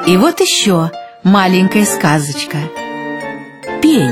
И вот еще маленькая сказочка. Пень.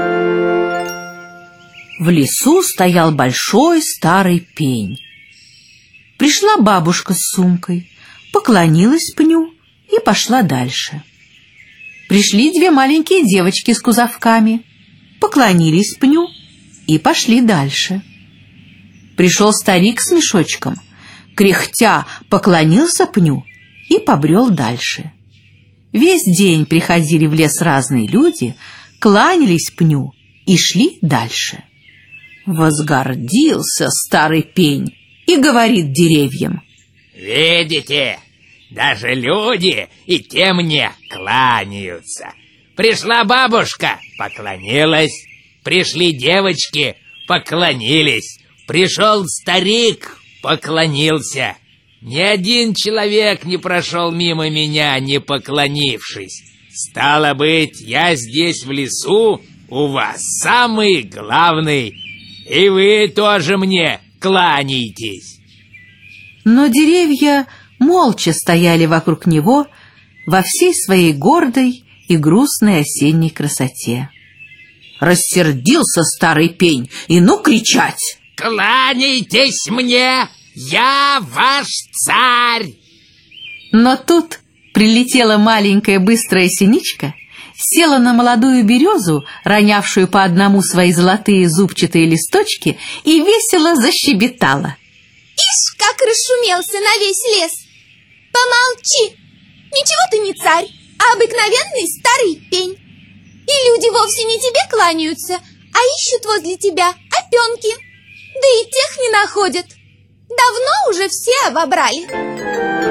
В лесу стоял большой старый пень. Пришла бабушка с сумкой, поклонилась пню и пошла дальше. Пришли две маленькие девочки с кузовками, поклонились пню и пошли дальше. Пришел старик с мешочком, кряхтя поклонился пню и побрел дальше. Весь день приходили в лес разные люди, кланялись пню и шли дальше. Возгордился старый пень и говорит деревьям: «Видите, даже люди и те мне кланяются. Пришла бабушка, поклонилась. Пришли девочки, поклонились. Пришел старик, поклонился. Ни один человек не прошел мимо меня, не поклонившись. Стало быть, я здесь в лесу у вас самый главный, и вы тоже мне кланяйтесь». Но деревья молча стояли вокруг него во всей своей гордой и грустной осенней красоте. Рассердился старый пень и ну кричать: «Кланяйтесь мне, я ваш царь!» Но тут прилетела маленькая быстрая синичка, села на молодую березу, ронявшую по одному свои золотые зубчатые листочки, и весело защебетала: «Ишь, как расшумелся на весь лес! Помолчи! Ничего ты не царь, а обыкновенный старый пень. И люди вовсе не тебе кланяются, а ищут возле тебя опенки. Да и тех не находят. Давно уже все обобрали».